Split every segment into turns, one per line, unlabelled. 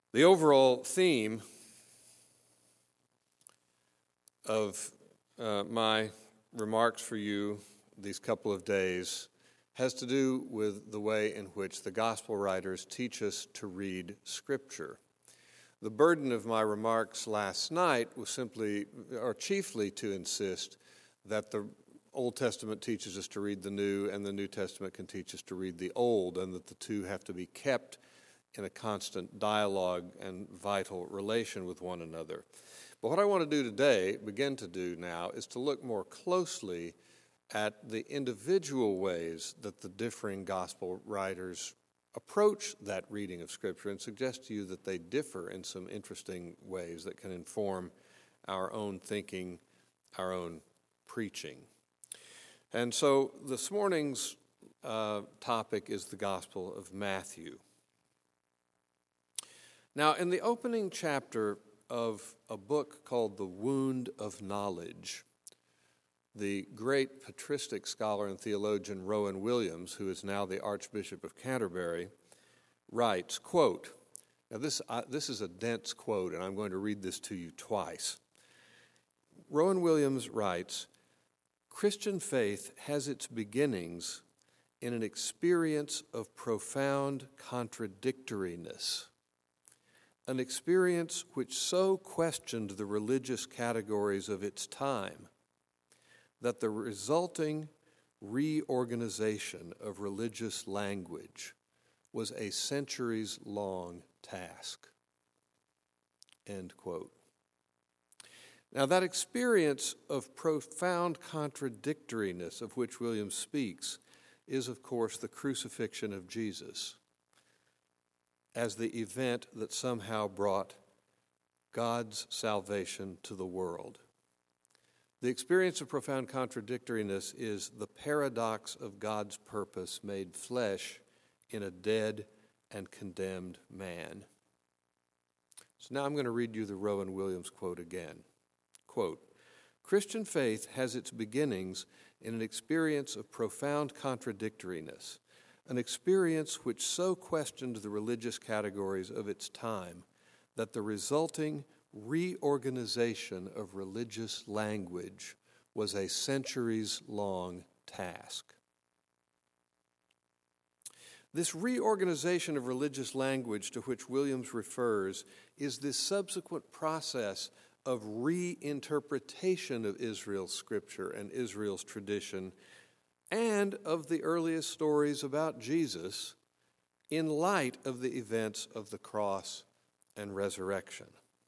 The overall theme of my remarks for you these couple of days has to do with the way in which the gospel writers teach us to read Scripture. The burden of my remarks last night was chiefly to insist that the Old Testament teaches us to read the New, and the New Testament can teach us to read the Old, and that the two have to be kept in a constant dialogue and vital relation with one another. But what I want to do today, begin to do now, is to look more closely at the individual ways that the differing gospel writers approach that reading of Scripture and suggest to you that they differ in some interesting ways that can inform our own thinking, our own preaching. And so this morning's topic is the Gospel of Matthew. Now, in the opening chapter of a book called The Wound of Knowledge, the great patristic scholar and theologian Rowan Williams, who is now the Archbishop of Canterbury, writes, quote, now this is a dense quote, and I'm going to read this to you twice. Rowan Williams writes, Christian faith has its beginnings in an experience of profound contradictoriness, an experience which so questioned the religious categories of its time that the resulting reorganization of religious language was a centuries-long task. End quote. Now, that experience of profound contradictoriness of which Williams speaks is, of course, the crucifixion of Jesus as the event that somehow brought God's salvation to the world. The experience of profound contradictoriness is the paradox of God's purpose made flesh in a dead and condemned man. So now I'm going to read you the Rowan Williams quote again. Quote, Christian faith has its beginnings in an experience of profound contradictoriness, an experience which so questioned the religious categories of its time that the resulting reorganization of religious language was a centuries-long task. This reorganization of religious language to which Williams refers is this subsequent process of reinterpretation of Israel's scripture and Israel's tradition and of the earliest stories about Jesus in light of the events of the cross and resurrection.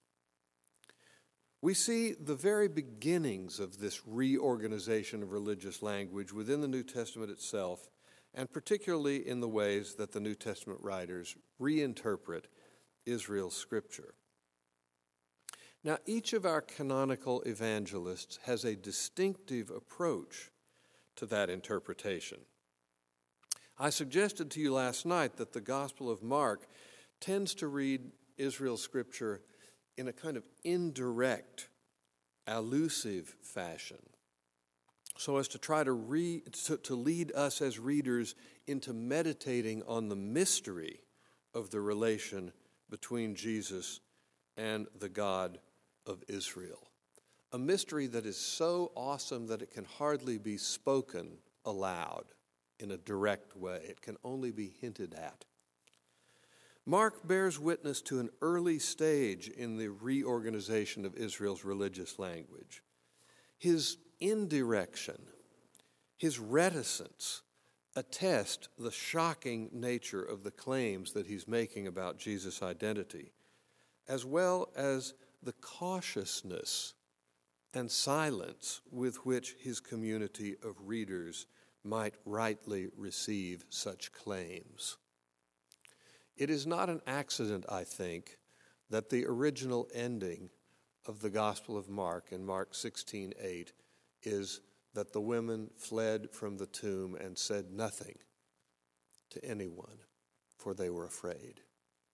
We see the very beginnings of this reorganization of religious language within the New Testament itself, and particularly in the ways that the New Testament writers reinterpret Israel's scripture. Now, each of our canonical evangelists has a distinctive approach to that interpretation. I suggested to you last night that the Gospel of Mark tends to read Israel's scripture in a kind of indirect, allusive fashion, so as to try to lead us as readers into meditating on the mystery of the relation between Jesus and the God of Israel. A mystery that is so awesome that it can hardly be spoken aloud in a direct way. It can only be hinted at. Mark bears witness to an early stage in the reorganization of Israel's religious language. His indirection, his reticence, attest the shocking nature of the claims that he's making about Jesus' identity, as well as the cautiousness and silence with which his community of readers might rightly receive such claims. It is not an accident, I think, that the original ending of the Gospel of Mark in Mark 16:8 is that the women fled from the tomb and said nothing to anyone, for they were afraid.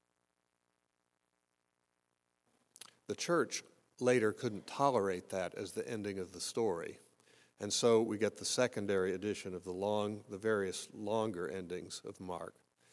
The church later couldn't tolerate that as the ending of the story, and so we get the secondary edition of the various longer endings of Mark.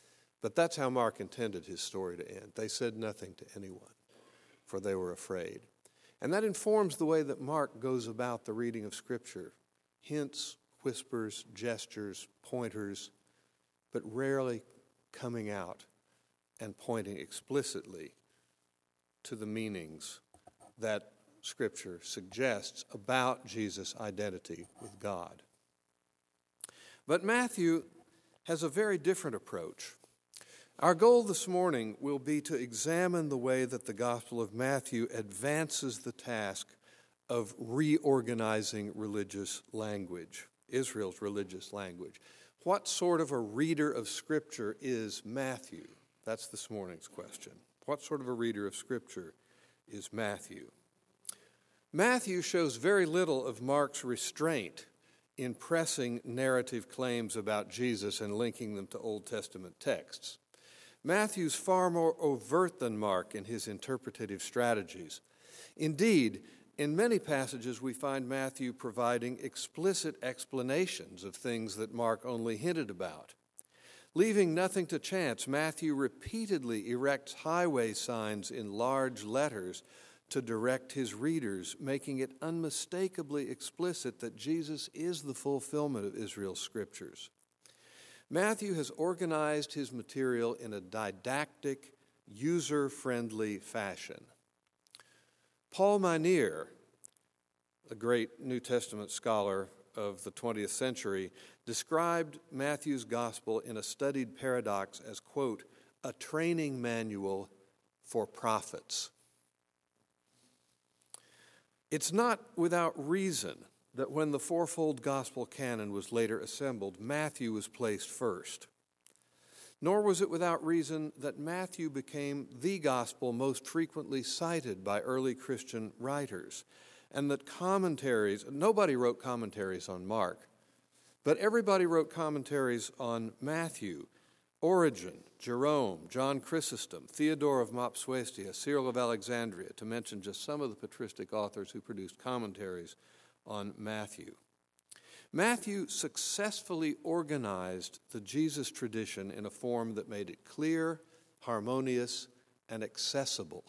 But that's how Mark intended his story to end. They said nothing to anyone, for they were afraid. And that informs the way that Mark goes about the reading of Scripture. Hints, whispers, gestures, pointers, but rarely coming out and pointing explicitly to the meanings that Scripture suggests about Jesus' identity with God. But Matthew has a very different approach. Our goal this morning will be to examine the way that the Gospel of Matthew advances the task of reorganizing religious language, Israel's religious language. What sort of a reader of Scripture is Matthew? That's this morning's question. What sort of a reader of Scripture is Matthew? Matthew shows very little of Mark's restraint in pressing narrative claims about Jesus and linking them to Old Testament texts. Matthew's far more overt than Mark in his interpretative strategies. Indeed, in many passages we find Matthew providing explicit explanations of things that Mark only hinted about. Leaving nothing to chance, Matthew repeatedly erects highway signs in large letters to direct his readers, making it unmistakably explicit that Jesus is the fulfillment of Israel's scriptures. Matthew has organized his material in a didactic, user-friendly fashion. Paul Meineer, a great New Testament scholar of the 20th century, described Matthew's gospel in a studied paradox as, quote, a training manual for prophets. It's not without reason that when the fourfold gospel canon was later assembled, Matthew was placed first. Nor was it without reason that Matthew became the gospel most frequently cited by early Christian writers, and that nobody wrote commentaries on Mark, but everybody wrote commentaries on Matthew. Origen, Jerome, John Chrysostom, Theodore of Mopsuestia, Cyril of Alexandria, to mention just some of the patristic authors who produced commentaries on Matthew. Matthew successfully organized the Jesus tradition in a form that made it clear, harmonious, and accessible.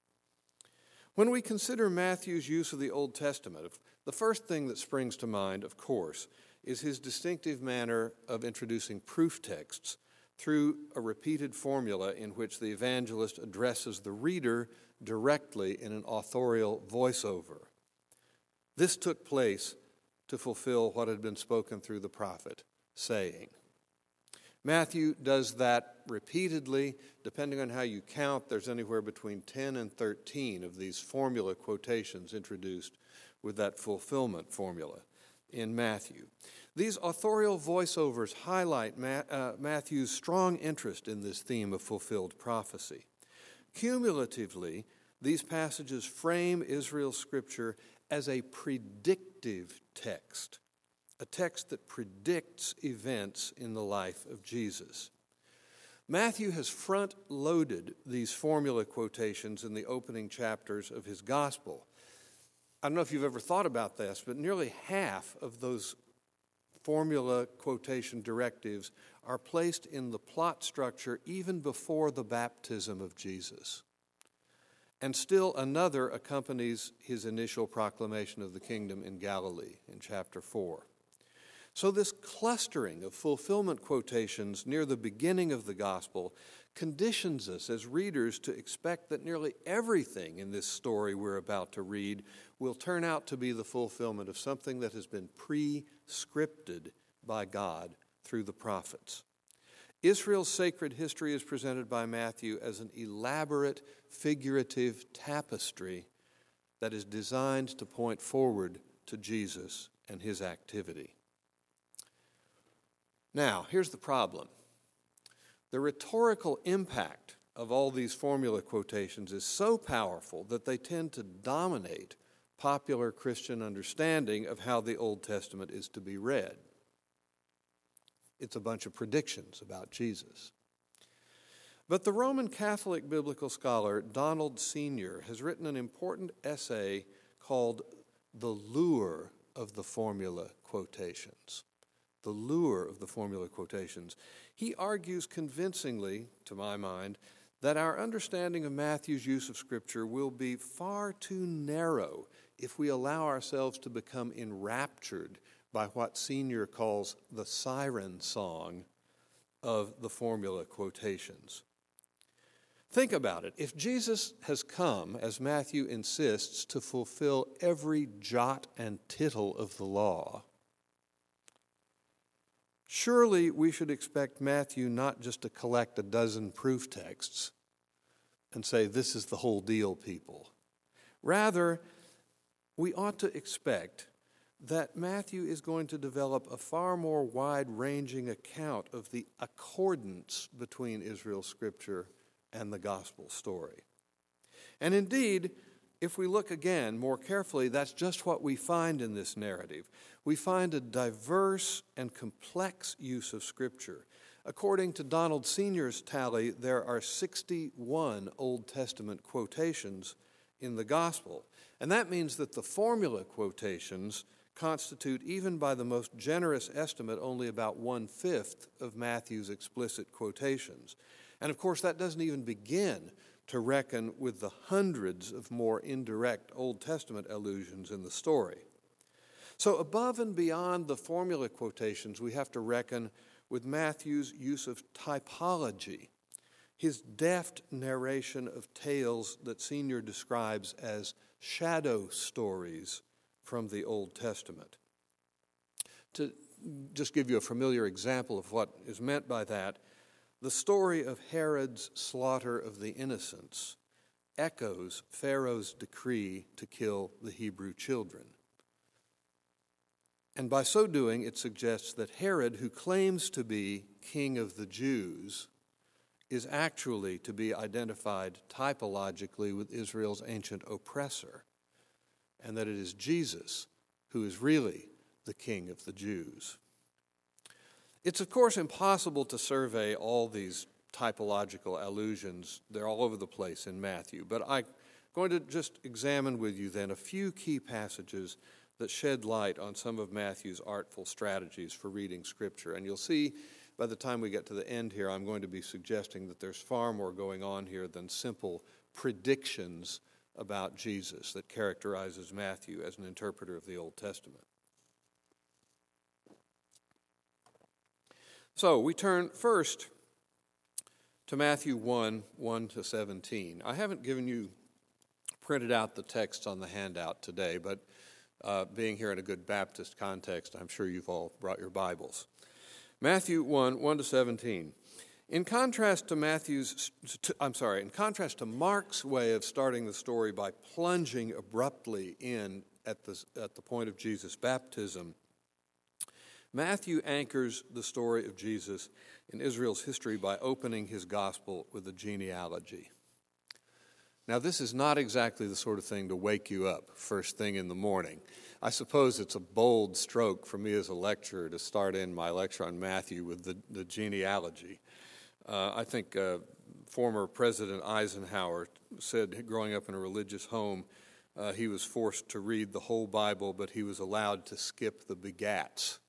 When we consider Matthew's use of the Old Testament, the first thing that springs to mind, of course, is his distinctive manner of introducing proof texts through a repeated formula in which the evangelist addresses the reader directly in an authorial voiceover. This took place to fulfill what had been spoken through the prophet, saying. Matthew does that repeatedly. Depending on how you count, there's anywhere between 10 and 13 of these formula quotations introduced with that fulfillment formula in Matthew. These authorial voiceovers highlight Matthew's strong interest in this theme of fulfilled prophecy. Cumulatively, these passages frame Israel's scripture as a predictive text, a text that predicts events in the life of Jesus. Matthew has front-loaded these formula quotations in the opening chapters of his gospel. I don't know if you've ever thought about this, but nearly half of those formula quotation directives are placed in the plot structure even before the baptism of Jesus. And still another accompanies his initial proclamation of the kingdom in Galilee in chapter 4. So this clustering of fulfillment quotations near the beginning of the gospel conditions us as readers to expect that nearly everything in this story we're about to read will turn out to be the fulfillment of something that has been pre-scripted by God through the prophets. Israel's sacred history is presented by Matthew as an elaborate, figurative tapestry that is designed to point forward to Jesus and his activity. Now, here's the problem. The rhetorical impact of all these formula quotations is so powerful that they tend to dominate popular Christian understanding of how the Old Testament is to be read. It's a bunch of predictions about Jesus. But the Roman Catholic biblical scholar Donald Senior has written an important essay called The Lure of the Formula Quotations. The lure of the formula quotations. he argues convincingly, to my mind, that our understanding of Matthew's use of Scripture will be far too narrow if we allow ourselves to become enraptured by what Senior calls the siren song of the formula quotations. Think about it. If Jesus has come, as Matthew insists, to fulfill every jot and tittle of the law, surely we should expect Matthew not just to collect a dozen proof texts and say, this is the whole deal, people. Rather, we ought to expect that Matthew is going to develop a far more wide-ranging account of the accordance between Israel's Scripture and the gospel story. And indeed, if we look again more carefully, that's just what we find in this narrative. We find a diverse and complex use of Scripture. According to Donald Senior's tally, there are 61 Old Testament quotations in the gospel. And that means that the formula quotations constitute, even by the most generous estimate, only about 1/5 of Matthew's explicit quotations. And of course, that doesn't even begin to reckon with the hundreds of more indirect Old Testament allusions in the story. So above and beyond the formula quotations, we have to reckon with Matthew's use of typology, his deft narration of tales that Senior describes as shadow stories from the Old Testament. To just give you a familiar example of what is meant by that, the story of Herod's slaughter of the innocents echoes Pharaoh's decree to kill the Hebrew children. And by so doing, it suggests that Herod, who claims to be king of the Jews, is actually to be identified typologically with Israel's ancient oppressor, and that it is Jesus who is really the king of the Jews. It's, of course, impossible to survey all these typological allusions. They're all over the place in Matthew. But I'm going to just examine with you then a few key passages that shed light on some of Matthew's artful strategies for reading Scripture. And you'll see by the time we get to the end here, I'm going to be suggesting that there's far more going on here than simple predictions about Jesus that characterizes Matthew as an interpreter of the Old Testament. So we turn first to Matthew 1:1-17. I haven't given you printed out the texts on the handout today, but being here in a good Baptist context, I'm sure you've all brought your Bibles. Matthew 1:1-17. In contrast to Mark's way of starting the story by plunging abruptly in at the point of Jesus' baptism, Matthew anchors the story of Jesus in Israel's history by opening his gospel with a genealogy. Now, this is not exactly the sort of thing to wake you up first thing in the morning. I suppose it's a bold stroke for me as a lecturer to start in my lecture on Matthew with the genealogy. I think former President Eisenhower said, growing up in a religious home, he was forced to read the whole Bible, but he was allowed to skip the begats.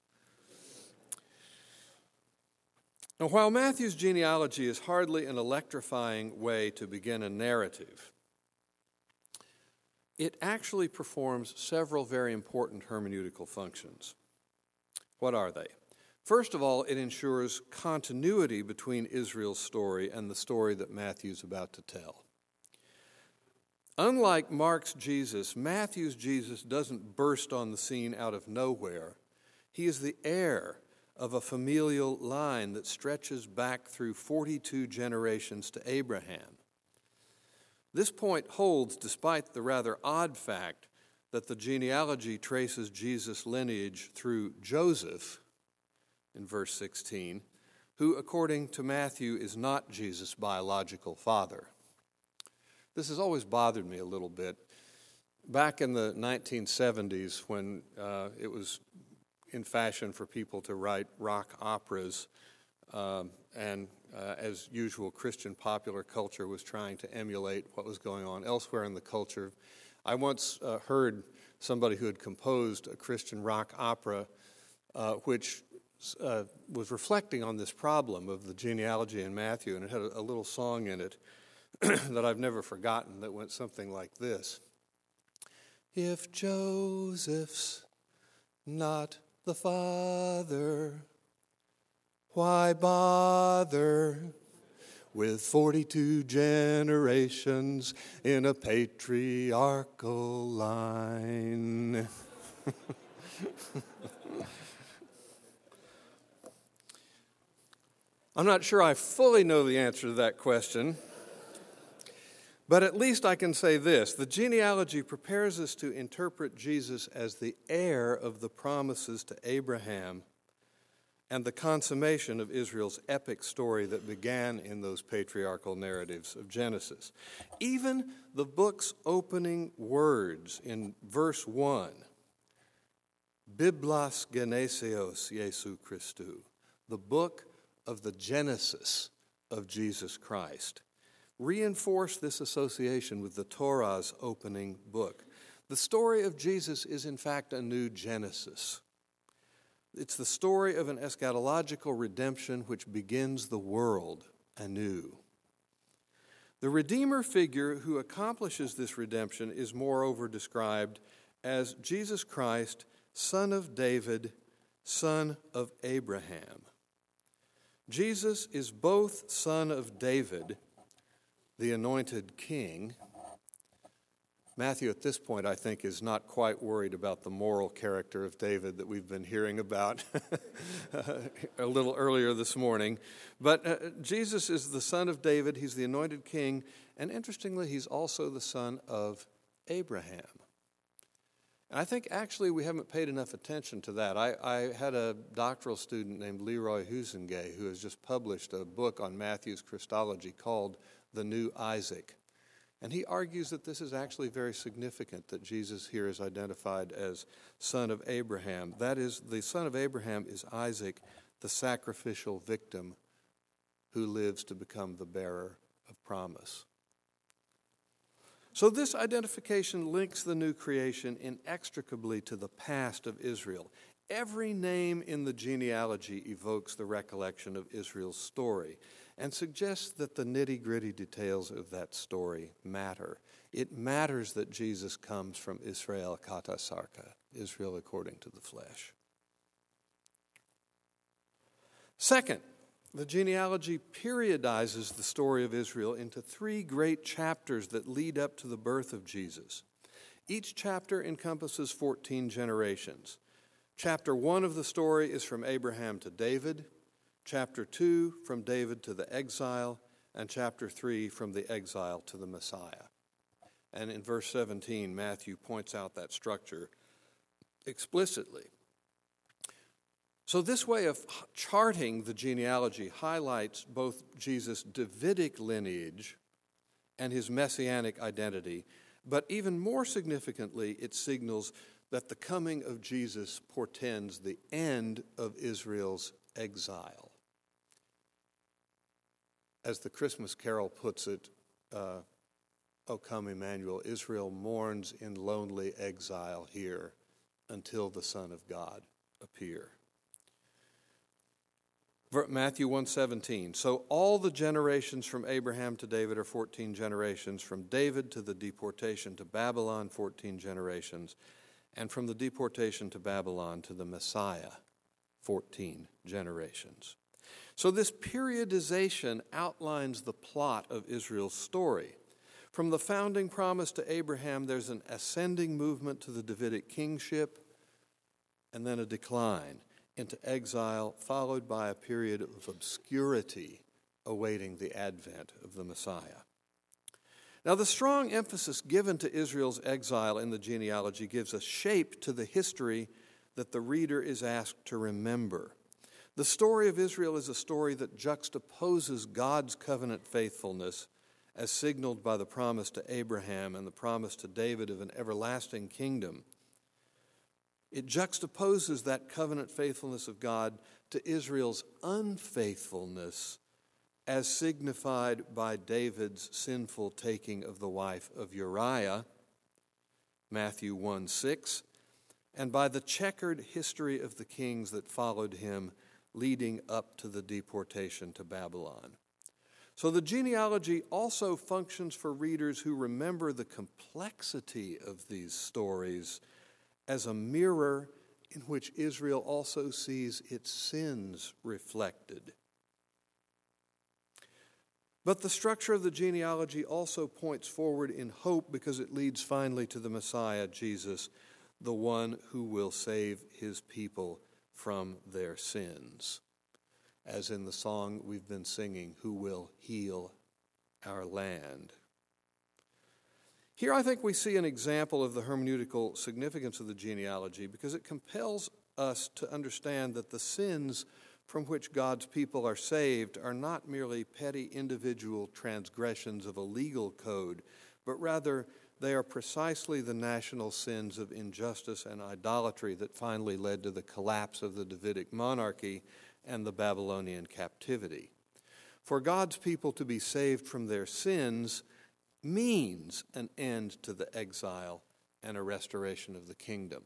Now, while Matthew's genealogy is hardly an electrifying way to begin a narrative, it actually performs several very important hermeneutical functions. What are they? First of all, it ensures continuity between Israel's story and the story that Matthew's about to tell. Unlike Mark's Jesus, Matthew's Jesus doesn't burst on the scene out of nowhere. He is the heir of a familial line that stretches back through 42 generations to Abraham. This point holds despite the rather odd fact that the genealogy traces Jesus' lineage through Joseph, in verse 16, who, according to Matthew, is not Jesus' biological father. This has always bothered me a little bit. Back in the 1970s, when it was in fashion for people to write rock operas, and as usual, Christian popular culture was trying to emulate what was going on elsewhere in the culture. I once heard somebody who had composed a Christian rock opera which was reflecting on this problem of the genealogy in Matthew, and it had a little song in it that I've never forgotten that went something like this. If Joseph's not the father, why bother with 42 generations in a patriarchal line? I'm not sure I fully know the answer to that question, but at least I can say this. The genealogy prepares us to interpret Jesus as the heir of the promises to Abraham and the consummation of Israel's epic story that began in those patriarchal narratives of Genesis. Even the book's opening words in verse 1, Biblos Geneseos Jesu Christou, the book of the Genesis of Jesus Christ, reinforce this association with the Torah's opening book. The story of Jesus is, in fact, a new Genesis. It's the story of an eschatological redemption which begins the world anew. The Redeemer figure who accomplishes this redemption is moreover described as Jesus Christ, Son of David, Son of Abraham. Jesus is both Son of David, the anointed king. Matthew, at this point, I think, is not quite worried about the moral character of David that we've been hearing about a little earlier this morning. But Jesus is the Son of David. He's the anointed king. And interestingly, he's also the son of Abraham. And I think actually we haven't paid enough attention to that. I had a doctoral student named Leroy Huizenga who has just published a book on Matthew's Christology called The New Isaac. And he argues that this is actually very significant, that Jesus here is identified as son of Abraham. That is, the son of Abraham is Isaac, the sacrificial victim who lives to become the bearer of promise. So this identification links the new creation inextricably to the past of Israel. Every name in the genealogy evokes the recollection of Israel's story and suggests that the nitty-gritty details of that story matter. It matters that Jesus comes from Israel kata sarka, Israel according to the flesh. Second, the genealogy periodizes the story of Israel into 3 great chapters that lead up to the birth of Jesus. Each chapter encompasses 14 generations. Chapter 1 of the story is from Abraham to David, chapter 2 from David to the exile, and chapter 3 from the exile to the Messiah. And in verse 17, Matthew points out that structure explicitly. So this way of charting the genealogy highlights both Jesus' Davidic lineage and his messianic identity, but even more significantly, it signals that the coming of Jesus portends the end of Israel's exile. As the Christmas carol puts it, O come Emmanuel, Israel mourns in lonely exile here until the Son of God appear. Matthew 1:17, so all the generations from Abraham to David are 14 generations, from David to the deportation to Babylon, 14 generations, and from the deportation to Babylon to the Messiah, 14 generations. So this periodization outlines the plot of Israel's story. From the founding promise to Abraham, there's an ascending movement to the Davidic kingship, and then a decline into exile, followed by a period of obscurity awaiting the advent of the Messiah. Now, the strong emphasis given to Israel's exile in the genealogy gives a shape to the history that the reader is asked to remember. The story of Israel is a story that juxtaposes God's covenant faithfulness as signaled by the promise to Abraham and the promise to David of an everlasting kingdom. It juxtaposes that covenant faithfulness of God to Israel's unfaithfulness as signified by David's sinful taking of the wife of Uriah, Matthew 1:6, and by the checkered history of the kings that followed him, leading up to the deportation to Babylon. So the genealogy also functions for readers who remember the complexity of these stories as a mirror in which Israel also sees its sins reflected. But the structure of the genealogy also points forward in hope because it leads finally to the Messiah, Jesus, the one who will save his people from their sins. As in the song we've been singing, who will heal our land. Here I think we see an example of the hermeneutical significance of the genealogy because it compels us to understand that the sins from which God's people are saved are not merely petty individual transgressions of a legal code, but rather they are precisely the national sins of injustice and idolatry that finally led to the collapse of the Davidic monarchy and the Babylonian captivity. For God's people to be saved from their sins means an end to the exile and a restoration of the kingdom.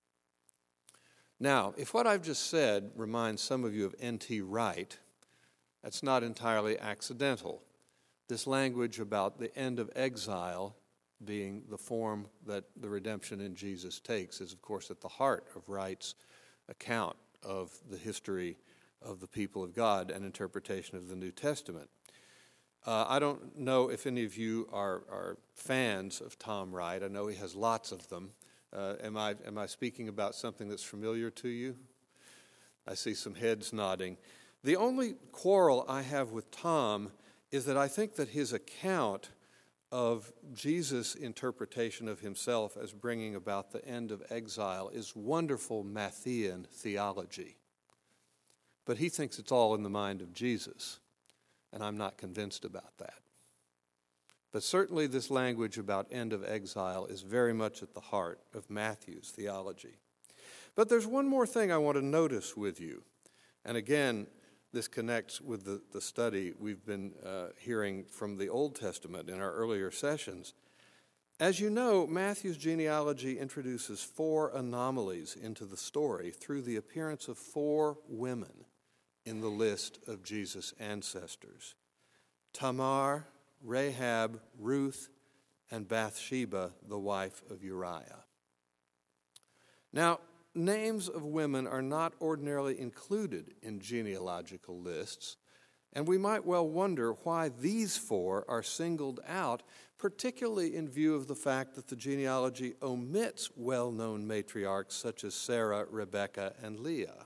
Now, if what I've just said reminds some of you of N.T. Wright, that's not entirely accidental. This language about the end of exile being the form that the redemption in Jesus takes is, of course, at the heart of Wright's account of the history of the people of God and interpretation of the New Testament. I don't know if any of you are fans of Tom Wright. I know he has lots of them. Am I speaking about something that's familiar to you? I see some heads nodding. The only quarrel I have with Tom is that I think that his account of Jesus' interpretation of himself as bringing about the end of exile is wonderful Matthean theology. But he thinks it's all in the mind of Jesus, and I'm not convinced about that. But certainly this language about end of exile is very much at the heart of Matthew's theology. But there's one more thing I want to notice with you. And again, this connects with the study we've been hearing from the Old Testament in our earlier sessions. As you know, Matthew's genealogy introduces 4 anomalies into the story through the appearance of 4 women in the list of Jesus' ancestors: Tamar, Rahab, Ruth, and Bathsheba, the wife of Uriah. Now, names of women are not ordinarily included in genealogical lists, and we might well wonder why these 4 are singled out, particularly in view of the fact that the genealogy omits well-known matriarchs such as Sarah, Rebekah, and Leah.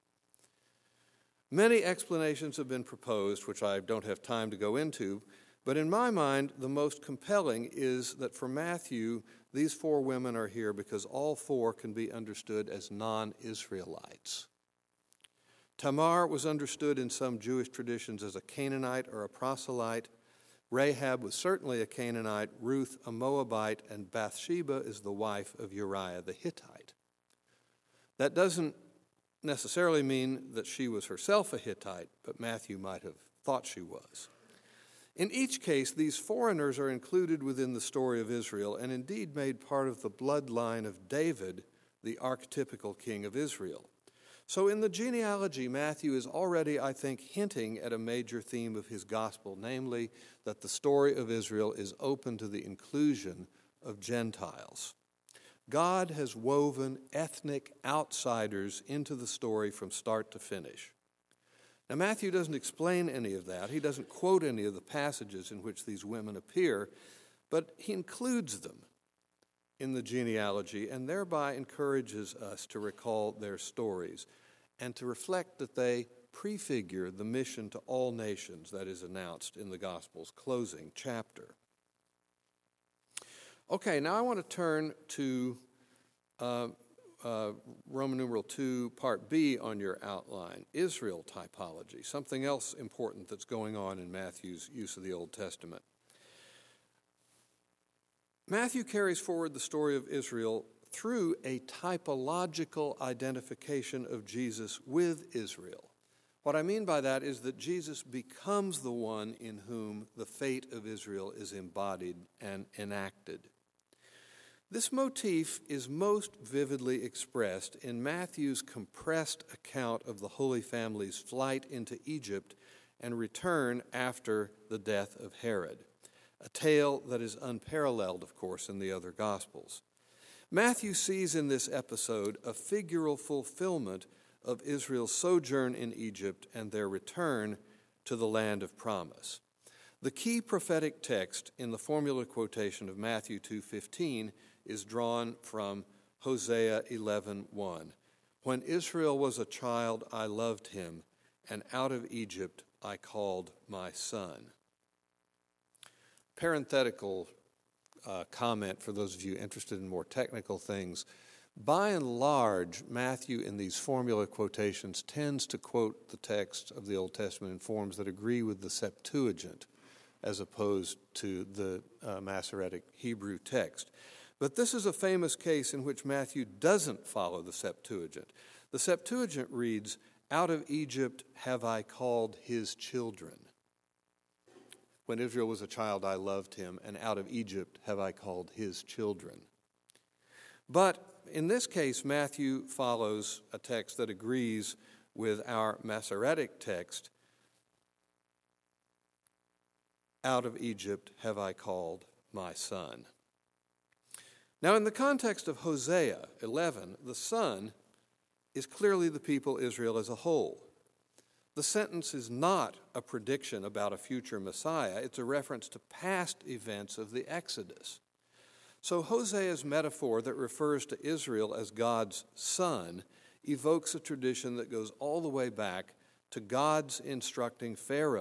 Many explanations have been proposed, which I don't have time to go into, but in my mind, the most compelling is that for Matthew, these 4 women are here because all 4 can be understood as non-Israelites. Tamar was understood in some Jewish traditions as a Canaanite or a proselyte. Rahab was certainly a Canaanite, Ruth a Moabite, and Bathsheba is the wife of Uriah the Hittite. That doesn't necessarily mean that she was herself a Hittite, but Matthew might have thought she was. In each case, these foreigners are included within the story of Israel and indeed made part of the bloodline of David, the archetypical king of Israel. So in the genealogy, Matthew is already, I think, hinting at a major theme of his gospel, namely that the story of Israel is open to the inclusion of Gentiles. God has woven ethnic outsiders into the story from start to finish. Now, Matthew doesn't explain any of that. He doesn't quote any of the passages in which these women appear, but he includes them in the genealogy and thereby encourages us to recall their stories and to reflect that they prefigure the mission to all nations that is announced in the Gospel's closing chapter. Okay, now I want to turn to Roman numeral 2, part B on your outline, Israel typology, something else important that's going on in Matthew's use of the Old Testament. Matthew carries forward the story of Israel through a typological identification of Jesus with Israel. What I mean by that is that Jesus becomes the one in whom the fate of Israel is embodied and enacted. This motif is most vividly expressed in Matthew's compressed account of the Holy Family's flight into Egypt and return after the death of Herod, a tale that is unparalleled, of course, in the other Gospels. Matthew sees in this episode a figural fulfillment of Israel's sojourn in Egypt and their return to the land of promise. The key prophetic text in the formula quotation of Matthew 2:15 is drawn from Hosea 11:1. When Israel was a child, I loved him, and out of Egypt I called my son. Parenthetical comment for those of you interested in more technical things. By and large, Matthew in these formula quotations tends to quote the text of the Old Testament in forms that agree with the Septuagint as opposed to the Masoretic Hebrew text. But this is a famous case in which Matthew doesn't follow the Septuagint. The Septuagint reads, "Out of Egypt have I called his children. When Israel was a child, I loved him, and out of Egypt have I called his children." But in this case, Matthew follows a text that agrees with our Masoretic text, "Out of Egypt have I called my son." Now, in the context of Hosea 11, the son is clearly the people Israel as a whole. The sentence is not a prediction about a future Messiah. It's a reference to past events of the Exodus. So Hosea's metaphor that refers to Israel as God's son evokes a tradition that goes all the way back to God's instructing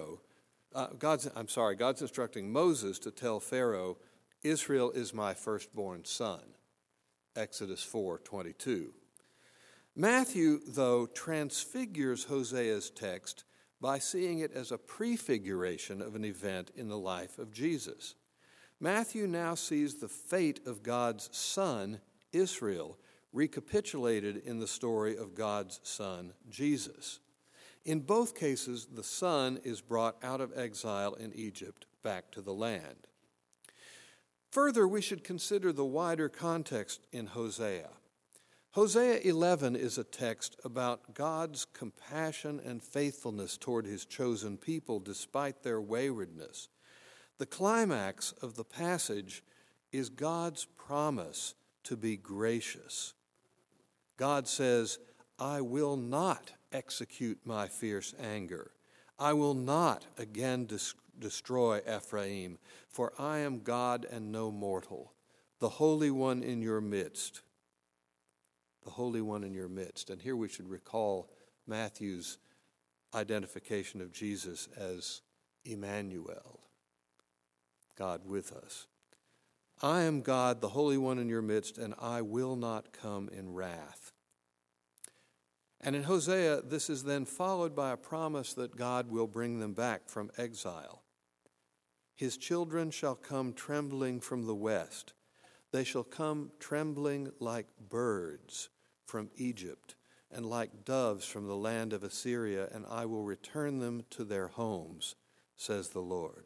Moses to tell Pharaoh, "Israel is my firstborn son," Exodus 4:22. Matthew, though, transfigures Hosea's text by seeing it as a prefiguration of an event in the life of Jesus. Matthew now sees the fate of God's son, Israel, recapitulated in the story of God's son, Jesus. In both cases, the son is brought out of exile in Egypt back to the land. Further, we should consider the wider context in Hosea. Hosea 11 is a text about God's compassion and faithfulness toward his chosen people despite their waywardness. The climax of the passage is God's promise to be gracious. God says, "I will not execute my fierce anger. I will not again destroy Ephraim, for I am God and no mortal, the Holy One in your midst." The Holy One in your midst. And here we should recall Matthew's identification of Jesus as Emmanuel, God with us. "I am God, the Holy One in your midst, and I will not come in wrath." And in Hosea, this is then followed by a promise that God will bring them back from exile. "His children shall come trembling from the west. They shall come trembling like birds from Egypt and like doves from the land of Assyria, and I will return them to their homes, says the Lord."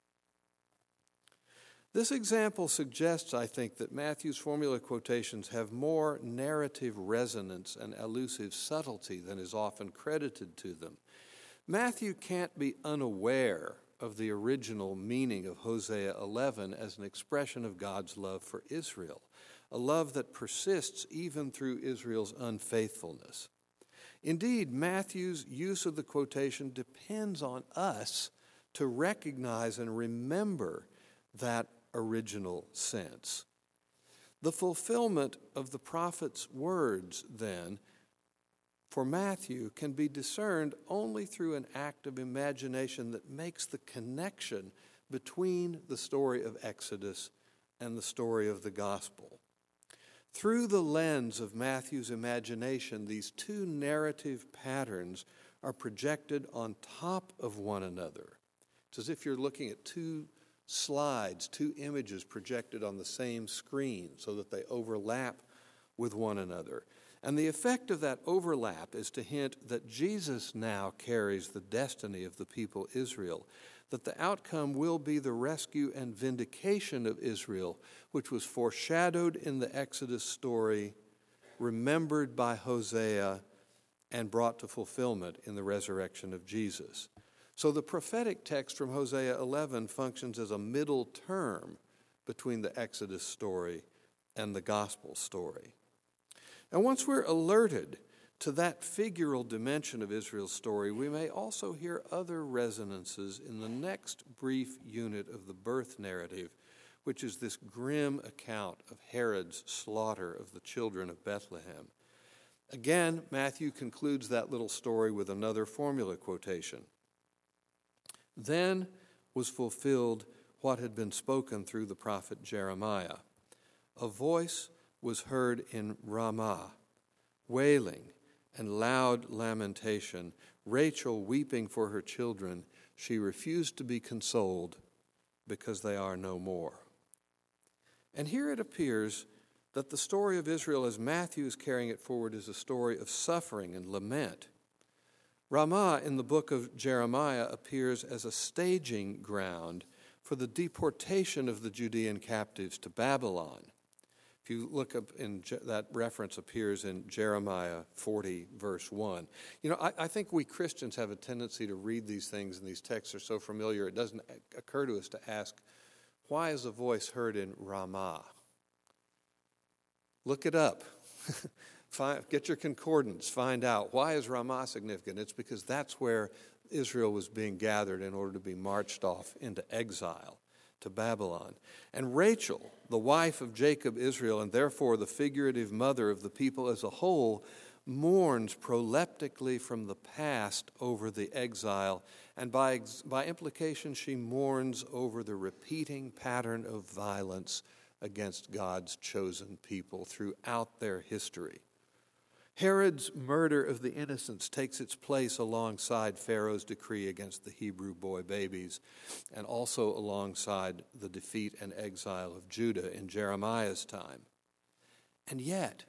This example suggests, I think, that Matthew's formula quotations have more narrative resonance and elusive subtlety than is often credited to them. Matthew can't be unaware of the original meaning of Hosea 11 as an expression of God's love for Israel, a love that persists even through Israel's unfaithfulness. Indeed, Matthew's use of the quotation depends on us to recognize and remember that original sense. The fulfillment of the prophet's words, then, for Matthew can be discerned only through an act of imagination that makes the connection between the story of Exodus and the story of the gospel. Through the lens of Matthew's imagination, these two narrative patterns are projected on top of one another. It's as if you're looking at two slides, two images projected on the same screen so that they overlap with one another. And the effect of that overlap is to hint that Jesus now carries the destiny of the people Israel, that the outcome will be the rescue and vindication of Israel, which was foreshadowed in the Exodus story, remembered by Hosea, and brought to fulfillment in the resurrection of Jesus. So the prophetic text from Hosea 11 functions as a middle term between the Exodus story and the gospel story. And once we're alerted to that figural dimension of Israel's story, we may also hear other resonances in the next brief unit of the birth narrative, which is this grim account of Herod's slaughter of the children of Bethlehem. Again, Matthew concludes that little story with another formula quotation. Then was fulfilled what had been spoken through the prophet Jeremiah. A voice was heard in Ramah, wailing and loud lamentation, Rachel weeping for her children. She refused to be consoled because they are no more. And here it appears that the story of Israel, as Matthew is carrying it forward, is a story of suffering and lament. Ramah in the book of Jeremiah appears as a staging ground for the deportation of the Judean captives to Babylon. If you look up, that reference appears in Jeremiah 40, verse 1. You know, I think we Christians have a tendency to read these things, and these texts are so familiar, it doesn't occur to us to ask, why is a voice heard in Ramah? Look it up. Get your concordance. Find out, why is Ramah significant? It's because that's where Israel was being gathered in order to be marched off into exile to Babylon. And Rachel, the wife of Jacob, Israel, and therefore the figurative mother of the people as a whole, mourns proleptically from the past over the exile, and by implication she mourns over the repeating pattern of violence against God's chosen people throughout their history. Herod's murder of the innocents takes its place alongside Pharaoh's decree against the Hebrew boy babies, and also alongside the defeat and exile of Judah in Jeremiah's time. And yet,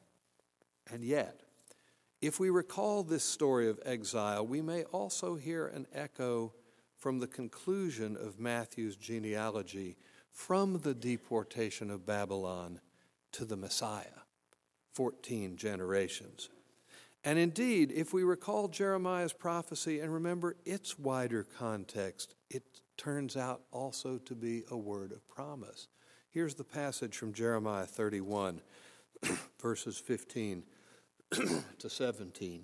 if we recall this story of exile, we may also hear an echo from the conclusion of Matthew's genealogy from the deportation of Babylon to the Messiah, 14 generations. And indeed, if we recall Jeremiah's prophecy and remember its wider context, it turns out also to be a word of promise. Here's the passage from Jeremiah 31, verses 15 to 17.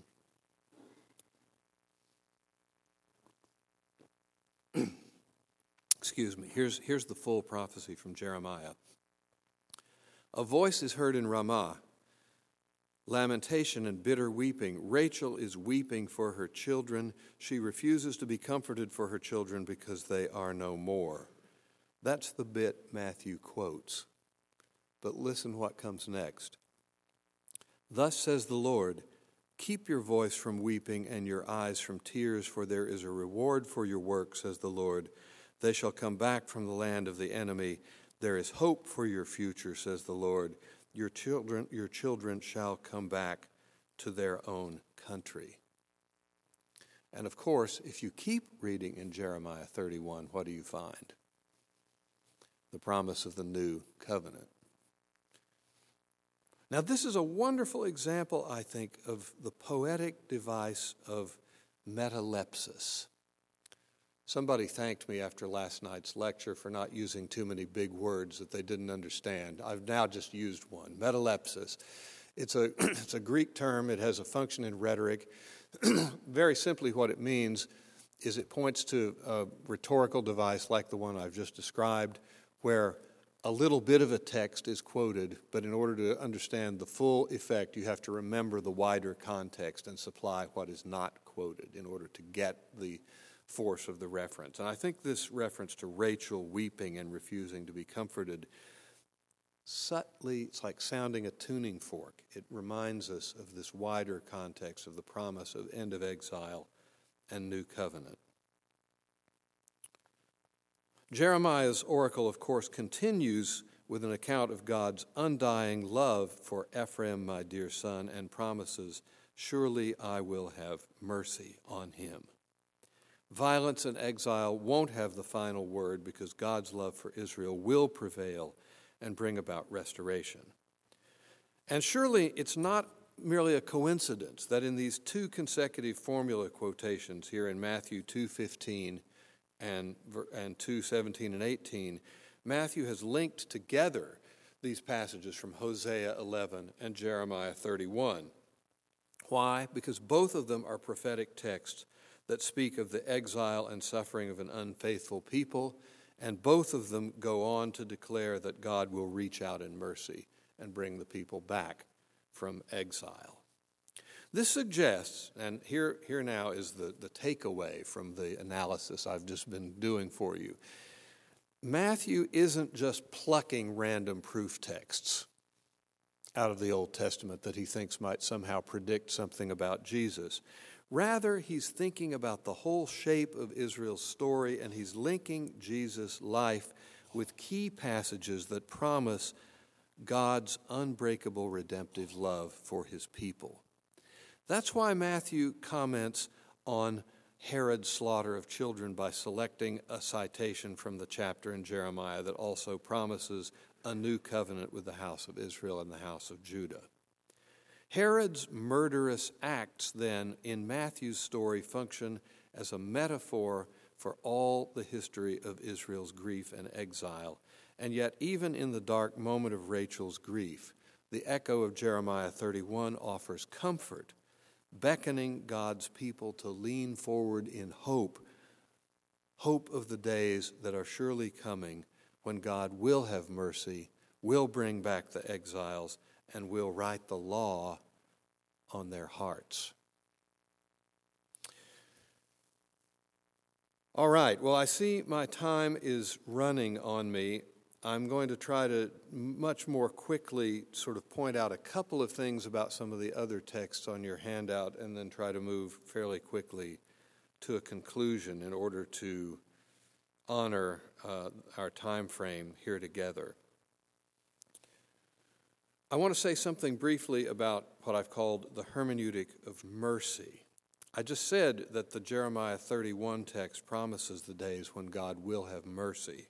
Excuse me. Here's the full prophecy from Jeremiah. A voice is heard in Ramah, lamentation and bitter weeping. Rachel is weeping for her children. She refuses to be comforted for her children because they are no more. That's the bit Matthew quotes. But listen what comes next. Thus says the Lord, keep your voice from weeping and your eyes from tears, for there is a reward for your work, says the Lord. They shall come back from the land of the enemy. There is hope for your future, says the Lord. Your children shall come back to their own country. And of course, if you keep reading in Jeremiah 31, what do you find? The promise of the new covenant. Now, this is a wonderful example, I think, of the poetic device of metalepsis. Somebody thanked me after last night's lecture for not using too many big words that they didn't understand. I've now just used one, metalepsis. It's a Greek term. It has a function in rhetoric. Very simply what it means is it points to a rhetorical device like the one I've just described, where a little bit of a text is quoted, but in order to understand the full effect, you have to remember the wider context and supply what is not quoted in order to get the force of the reference. And I think this reference to Rachel weeping and refusing to be comforted, subtly, it's like sounding a tuning fork. It reminds us of this wider context of the promise of end of exile and new covenant. Jeremiah's oracle, of course, continues with an account of God's undying love for Ephraim, my dear son, and promises, surely I will have mercy on him. Violence and exile won't have the final word because God's love for Israel will prevail and bring about restoration. And surely it's not merely a coincidence that in these two consecutive formula quotations here in Matthew 2:15 and 2:17 and 18, Matthew has linked together these passages from Hosea 11 and Jeremiah 31. Why? Because both of them are prophetic texts that speak of the exile and suffering of an unfaithful people, and both of them go on to declare that God will reach out in mercy and bring the people back from exile. This suggests, and here now is the takeaway from the analysis I've just been doing for you. Matthew isn't just plucking random proof texts out of the Old Testament that he thinks might somehow predict something about Jesus. Rather, he's thinking about the whole shape of Israel's story, and he's linking Jesus' life with key passages that promise God's unbreakable redemptive love for his people. That's why Matthew comments on Herod's slaughter of children by selecting a citation from the chapter in Jeremiah that also promises a new covenant with the house of Israel and the house of Judah. Herod's murderous acts, then, in Matthew's story function as a metaphor for all the history of Israel's grief and exile. And yet, even in the dark moment of Rachel's grief, the echo of Jeremiah 31 offers comfort, beckoning God's people to lean forward in hope of the days that are surely coming when God will have mercy, will bring back the exiles, and will write the law on their hearts. All right, well, I see my time is running on me. I'm going to try to much more quickly sort of point out a couple of things about some of the other texts on your handout and then try to move fairly quickly to a conclusion in order to honor our time frame here together. I want to say something briefly about what I've called the hermeneutic of mercy. I just said that the Jeremiah 31 text promises the days when God will have mercy.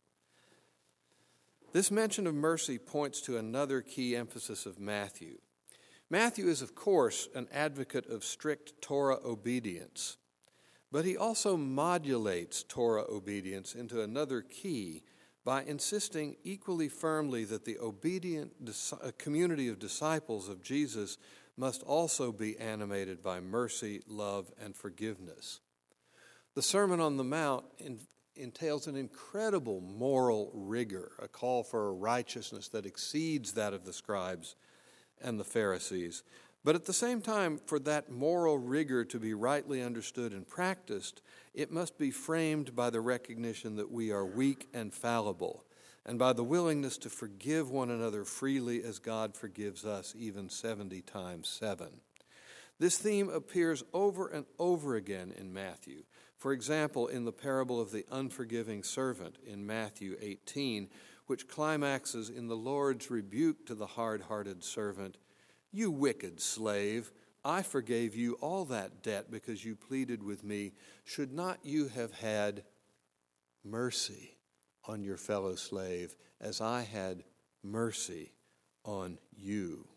This mention of mercy points to another key emphasis of Matthew. Matthew is, of course, an advocate of strict Torah obedience, but he also modulates Torah obedience into another key by insisting equally firmly that the obedient community of disciples of Jesus must also be animated by mercy, love, and forgiveness. The Sermon on the Mount entails an incredible moral rigor, a call for a righteousness that exceeds that of the scribes and the Pharisees. But at the same time, for that moral rigor to be rightly understood and practiced, it must be framed by the recognition that we are weak and fallible, and by the willingness to forgive one another freely as God forgives us, even 70 times 7. This theme appears over and over again in Matthew. For example, in the parable of the unforgiving servant in Matthew 18, which climaxes in the Lord's rebuke to the hard-hearted servant, "You wicked slave, I forgave you all that debt because you pleaded with me. Should not you have had mercy on your fellow slave as I had mercy on you?"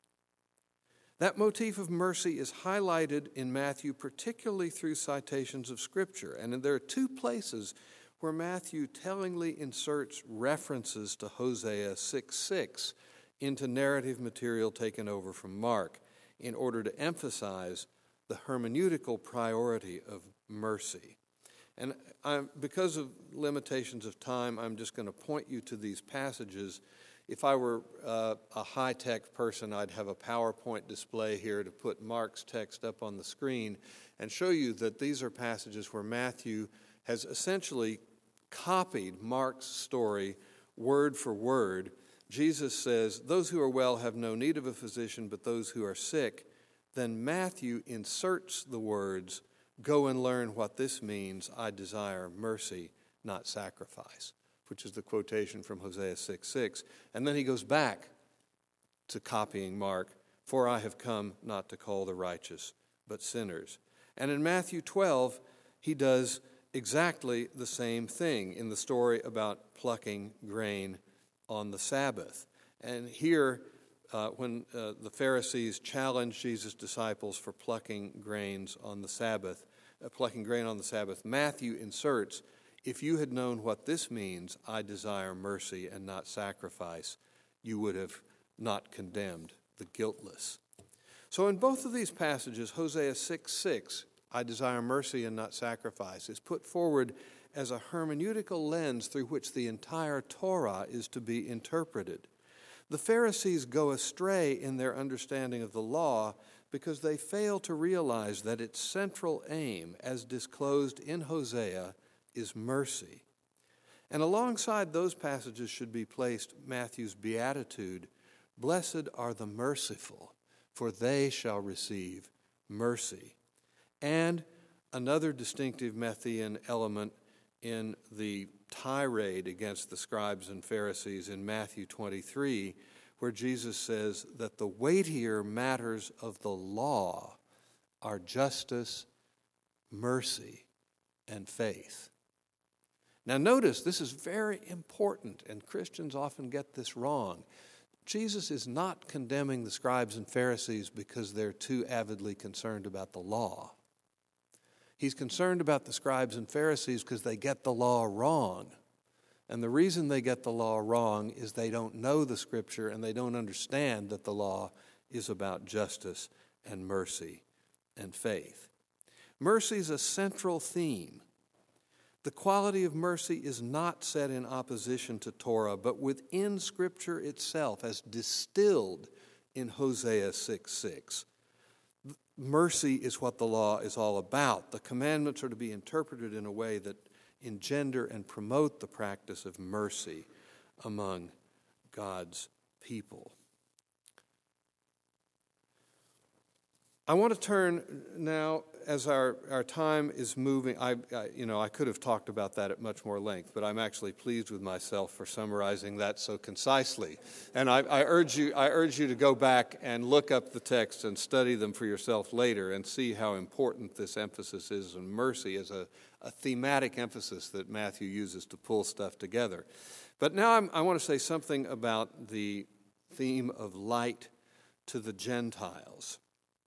That motif of mercy is highlighted in Matthew, particularly through citations of Scripture. And there are two places where Matthew tellingly inserts references to Hosea 6:6 into narrative material taken over from Mark in order to emphasize the hermeneutical priority of mercy. And because of limitations of time, I'm just going to point you to these passages. If I were a high-tech person, I'd have a PowerPoint display here to put Mark's text up on the screen and show you that these are passages where Matthew has essentially copied Mark's story word for word. Jesus says, "Those who are well have no need of a physician, but those who are sick." Then Matthew inserts the words, "Go and learn what this means. I desire mercy, not sacrifice," which is the quotation from Hosea 6:6. And then he goes back to copying Mark, "For I have come not to call the righteous, but sinners." And in Matthew 12, he does exactly the same thing in the story about plucking grain on the Sabbath. And here, when the Pharisees challenged Jesus' disciples for plucking grain on the Sabbath, Matthew inserts, "If you had known what this means, I desire mercy and not sacrifice, you would have not condemned the guiltless." So in both of these passages, Hosea 6:6, "I desire mercy and not sacrifice," is put forward as a hermeneutical lens through which the entire Torah is to be interpreted. The Pharisees go astray in their understanding of the law because they fail to realize that its central aim, as disclosed in Hosea, is mercy. And alongside those passages should be placed Matthew's beatitude, "Blessed are the merciful, for they shall receive mercy." And another distinctive Matthean element in the tirade against the scribes and Pharisees in Matthew 23, where Jesus says that the weightier matters of the law are justice, mercy, and faith. Now notice, this is very important, and Christians often get this wrong. Jesus is not condemning the scribes and Pharisees because they're too avidly concerned about the law. He's concerned about the scribes and Pharisees because they get the law wrong. And the reason they get the law wrong is they don't know the Scripture and they don't understand that the law is about justice and mercy and faith. Mercy is a central theme. The quality of mercy is not set in opposition to Torah, but within Scripture itself, as distilled in Hosea 6:6. Mercy is what the law is all about. The commandments are to be interpreted in a way that engender and promote the practice of mercy among God's people. I want to turn now, as our time is moving. I could have talked about that at much more length, but I'm actually pleased with myself for summarizing that so concisely. And I urge you to go back and look up the text and study them for yourself later and see how important this emphasis is on mercy as a thematic emphasis that Matthew uses to pull stuff together. But now I want to say something about the theme of light to the Gentiles.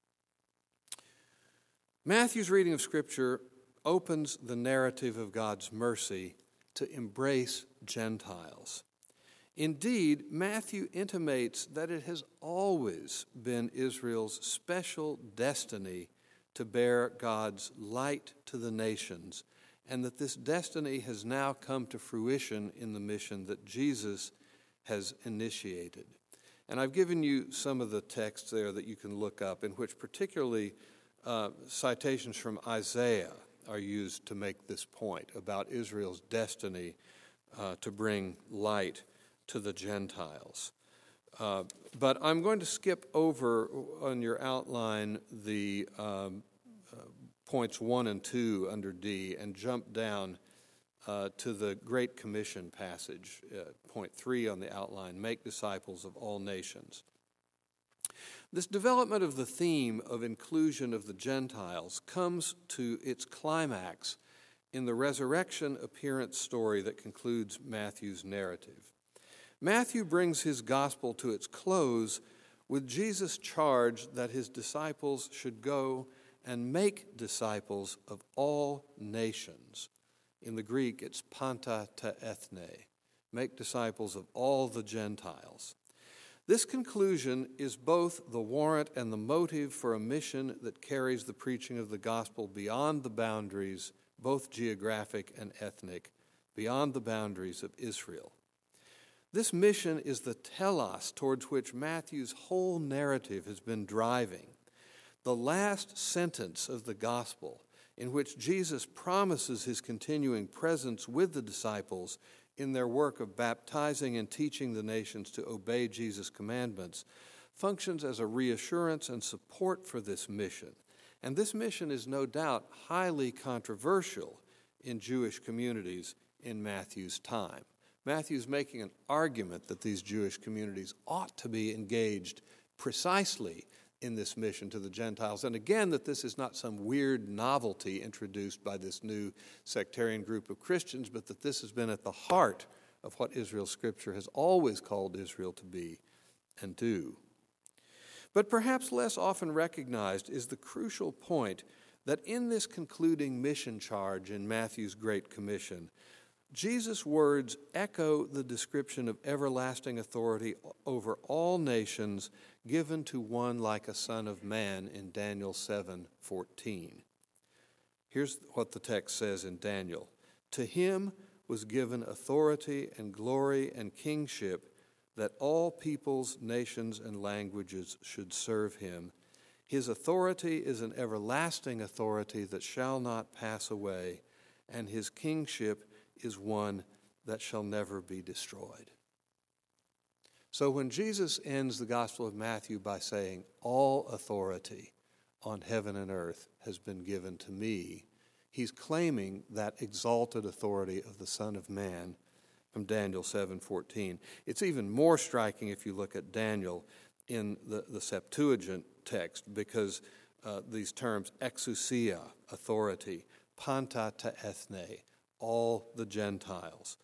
Matthew's reading of Scripture opens the narrative of God's mercy to embrace Gentiles. Indeed, Matthew intimates that it has always been Israel's special destiny to bear God's light to the nations, and that this destiny has now come to fruition in the mission that Jesus has initiated. And I've given you some of the texts there that you can look up, in which particularly citations from Isaiah are used to make this point about Israel's destiny to bring light to the Gentiles. But I'm going to skip over on your outline the points 1 and 2 under D and jump down to the Great Commission passage, point 3 on the outline, make disciples of all nations. This development of the theme of inclusion of the Gentiles comes to its climax in the resurrection appearance story that concludes Matthew's narrative. Matthew brings his gospel to its close with Jesus' charge that his disciples should go and make disciples of all nations. In the Greek, it's panta ta ethne, make disciples of all the Gentiles. This conclusion is both the warrant and the motive for a mission that carries the preaching of the gospel beyond the boundaries, both geographic and ethnic, beyond the boundaries of Israel. This mission is the telos towards which Matthew's whole narrative has been driving. The last sentence of the gospel, in which Jesus promises his continuing presence with the disciples in their work of baptizing and teaching the nations to obey Jesus' commandments, functions as a reassurance and support for this mission. And this mission is no doubt highly controversial in Jewish communities in Matthew's time. Matthew's making an argument that these Jewish communities ought to be engaged precisely in this mission to the Gentiles. And again, that this is not some weird novelty introduced by this new sectarian group of Christians, but that this has been at the heart of what Israel's Scripture has always called Israel to be and do. But perhaps less often recognized is the crucial point that in this concluding mission charge in Matthew's Great Commission, Jesus' words echo the description of everlasting authority over all nations given to one like a son of man in Daniel 7:14. Here's what the text says in Daniel. To him was given authority and glory and kingship, that all peoples, nations, and languages should serve him. His authority is an everlasting authority that shall not pass away, and his kingship is one that shall never be destroyed. So when Jesus ends the Gospel of Matthew by saying, all authority on heaven and earth has been given to me, he's claiming that exalted authority of the Son of Man from Daniel 7:14. It's even more striking if you look at Daniel in the Septuagint text, because these terms, exousia, authority, panta ta ethne, all the Gentiles,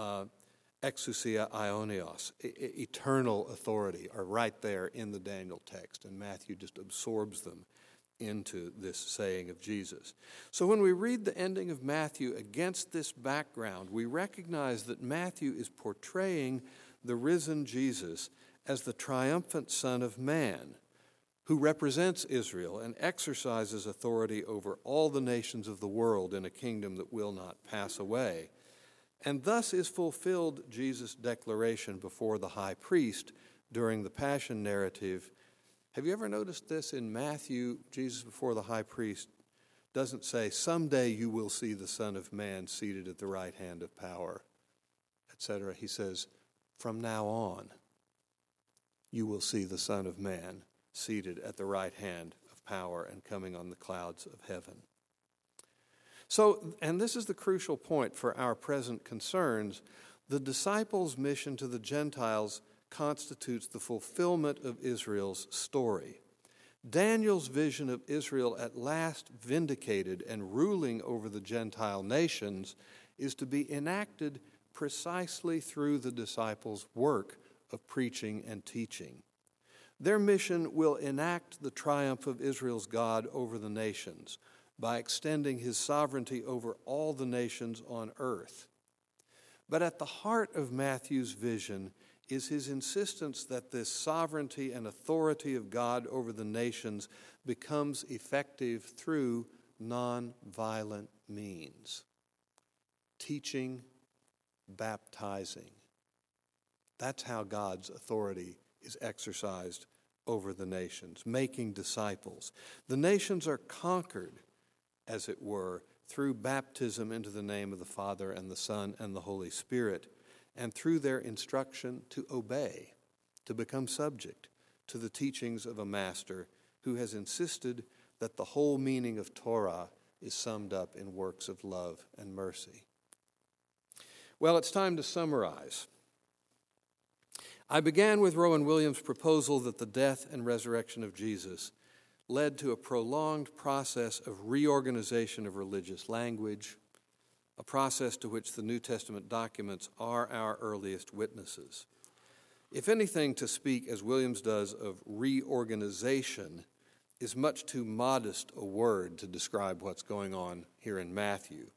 exousia aionios, eternal authority, are right there in the Daniel text, and Matthew just absorbs them into this saying of Jesus. So when we read the ending of Matthew against this background, we recognize that Matthew is portraying the risen Jesus as the triumphant Son of Man, who represents Israel and exercises authority over all the nations of the world in a kingdom that will not pass away. And thus is fulfilled Jesus' declaration before the high priest during the Passion narrative. Have you ever noticed this in Matthew? Jesus before the high priest doesn't say, someday you will see the Son of Man seated at the right hand of power, etc. He says, from now on, you will see the Son of Man seated at the right hand of power and coming on the clouds of heaven. So, and this is the crucial point for our present concerns, the disciples' mission to the Gentiles constitutes the fulfillment of Israel's story. Daniel's vision of Israel at last vindicated and ruling over the Gentile nations is to be enacted precisely through the disciples' work of preaching and teaching. Their mission will enact the triumph of Israel's God over the nations by extending his sovereignty over all the nations on earth. But at the heart of Matthew's vision is his insistence that this sovereignty and authority of God over the nations becomes effective through non-violent means. Teaching, baptizing. That's how God's authority is exercised over the nations, making disciples. The nations are conquered, as it were, through baptism into the name of the Father and the Son and the Holy Spirit, and through their instruction to obey, to become subject to the teachings of a master who has insisted that the whole meaning of Torah is summed up in works of love and mercy. Well, it's time to summarize. I began with Rowan Williams' proposal that the death and resurrection of Jesus led to a prolonged process of reorganization of religious language, a process to which the New Testament documents are our earliest witnesses. If anything, to speak, as Williams does, of reorganization is much too modest a word to describe what's going on here in Matthew.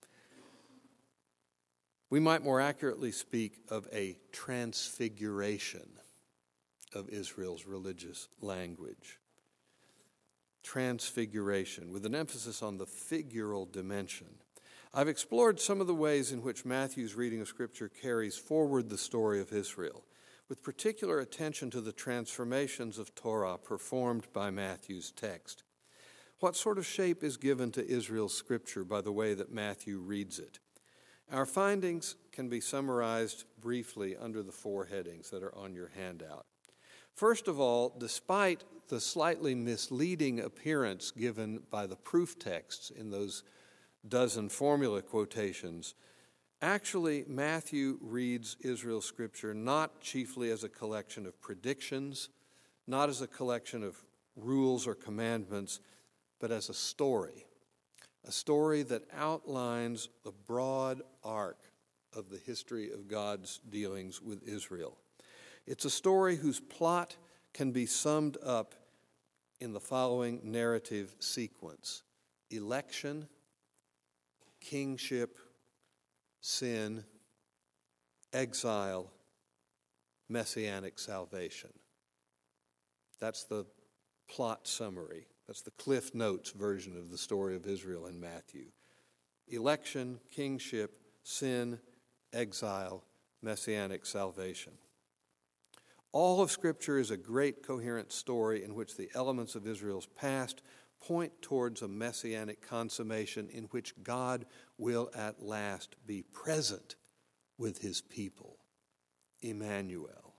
We might more accurately speak of a transfiguration of Israel's religious language. Transfiguration, with an emphasis on the figural dimension. I've explored some of the ways in which Matthew's reading of Scripture carries forward the story of Israel, with particular attention to the transformations of Torah performed by Matthew's text. What sort of shape is given to Israel's Scripture by the way that Matthew reads it? Our findings can be summarized briefly under the four headings that are on your handout. First of all, despite the slightly misleading appearance given by the proof texts in those dozen formula quotations, actually Matthew reads Israel's Scripture not chiefly as a collection of predictions, not as a collection of rules or commandments, but as a story that outlines the broad arc of the history of God's dealings with Israel. It's a story whose plot can be summed up in the following narrative sequence: election, kingship, sin, exile, messianic salvation. That's the plot summary. That's the Cliff Notes version of the story of Israel in Matthew. Election, kingship, sin, exile, messianic salvation. All of Scripture is a great coherent story in which the elements of Israel's past point towards a messianic consummation in which God will at last be present with his people. Emmanuel.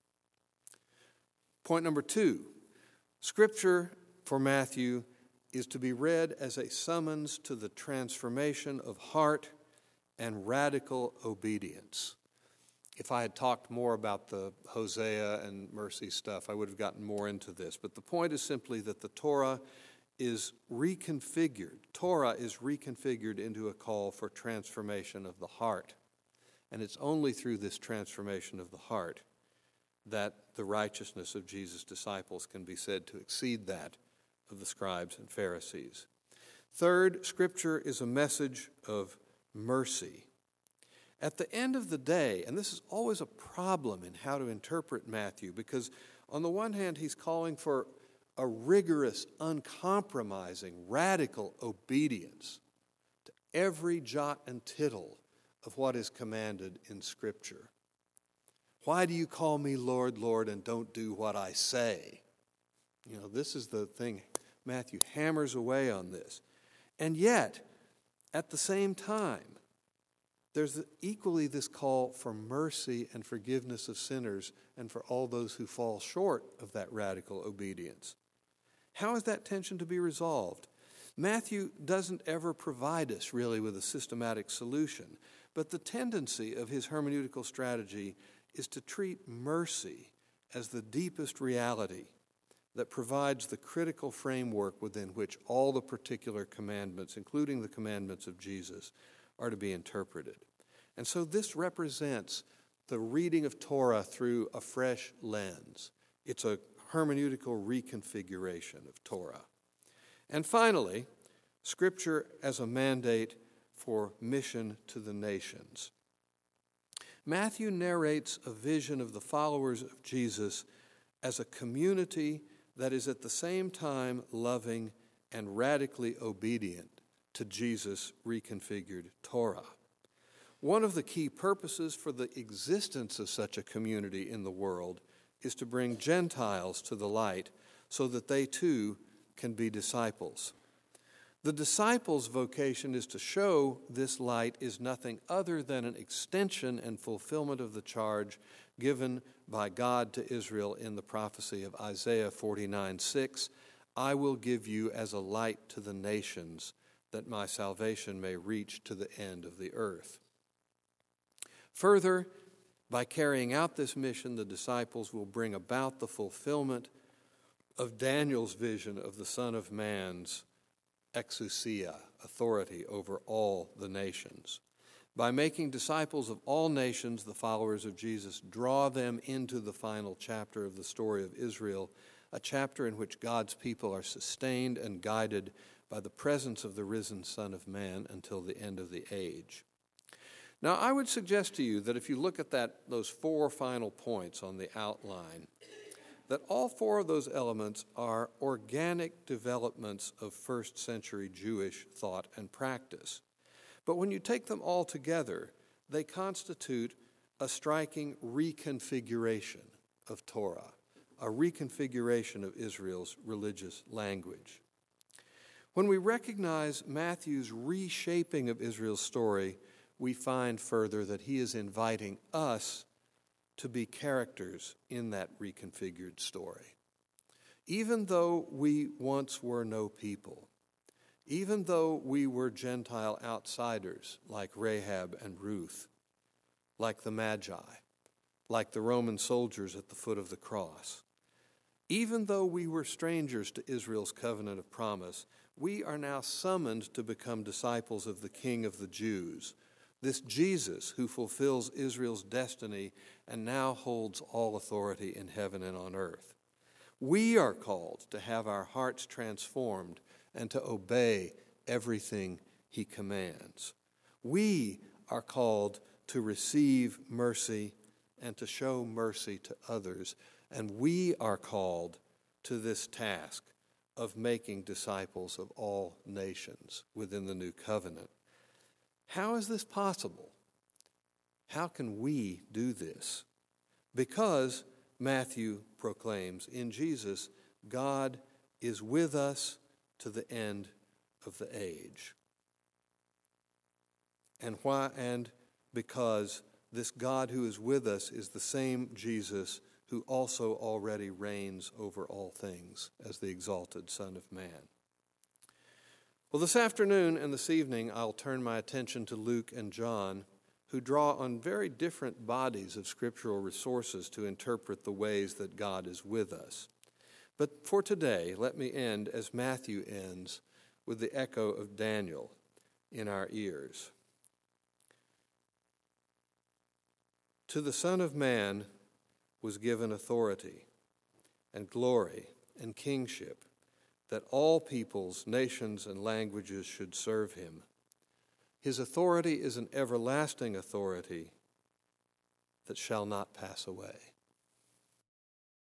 Point number 2, Scripture for Matthew is to be read as a summons to the transformation of heart and radical obedience. If I had talked more about the Hosea and mercy stuff, I would have gotten more into this. But the point is simply that the Torah is reconfigured. Torah is reconfigured into a call for transformation of the heart. And it's only through this transformation of the heart that the righteousness of Jesus' disciples can be said to exceed that of the scribes and Pharisees. Third, Scripture is a message of mercy. At the end of the day, and this is always a problem in how to interpret Matthew, because on the one hand, he's calling for a rigorous, uncompromising, radical obedience to every jot and tittle of what is commanded in Scripture. Why do you call me Lord, Lord, and don't do what I say? You know, this is the thing. Matthew hammers away on this. And yet, at the same time, there's equally this call for mercy and forgiveness of sinners and for all those who fall short of that radical obedience. How is that tension to be resolved? Matthew doesn't ever provide us really with a systematic solution, but the tendency of his hermeneutical strategy is to treat mercy as the deepest reality that provides the critical framework within which all the particular commandments, including the commandments of Jesus, are to be interpreted. And so this represents the reading of Torah through a fresh lens. It's a hermeneutical reconfiguration of Torah. And finally, Scripture as a mandate for mission to the nations. Matthew narrates a vision of the followers of Jesus as a community that is at the same time loving and radically obedient to Jesus' reconfigured Torah. One of the key purposes for the existence of such a community in the world is to bring Gentiles to the light so that they too can be disciples. The disciples' vocation is to show this light is nothing other than an extension and fulfillment of the charge given by God to Israel in the prophecy of Isaiah 49:6, I will give you as a light to the nations, that my salvation may reach to the end of the earth. Further, by carrying out this mission, the disciples will bring about the fulfillment of Daniel's vision of the Son of Man's exousia, authority over all the nations. By making disciples of all nations, the followers of Jesus draw them into the final chapter of the story of Israel, a chapter in which God's people are sustained and guided by the presence of the risen Son of Man until the end of the age. Now, I would suggest to you that if you look at those 4 final points on the outline, that all 4 of those elements are organic developments of first century Jewish thought and practice. But when you take them all together, they constitute a striking reconfiguration of Torah, a reconfiguration of Israel's religious language. When we recognize Matthew's reshaping of Israel's story, we find further that he is inviting us to be characters in that reconfigured story. Even though we once were no people, even though we were Gentile outsiders like Rahab and Ruth, like the Magi, like the Roman soldiers at the foot of the cross, Even though we were strangers to Israel's covenant of promise, we are now summoned to become disciples of the King of the Jews, this Jesus who fulfills Israel's destiny and now holds all authority in heaven and on earth. We are called to have our hearts transformed and to obey everything he commands. We are called to receive mercy and to show mercy to others. And we are called to this task of making disciples of all nations within the new covenant. How is this possible? How can we do this? Because Matthew proclaims, in Jesus, God is with us to the end of the age. And why? And because this God who is with us is the same Jesus who also already reigns over all things as the exalted Son of Man. Well, this afternoon and this evening, I'll turn my attention to Luke and John, who draw on very different bodies of scriptural resources to interpret the ways that God is with us. But for today, let me end as Matthew ends, with the echo of Daniel in our ears. To the Son of Man was given authority and glory and kingship, that all peoples, nations, and languages should serve him. His authority is an everlasting authority that shall not pass away.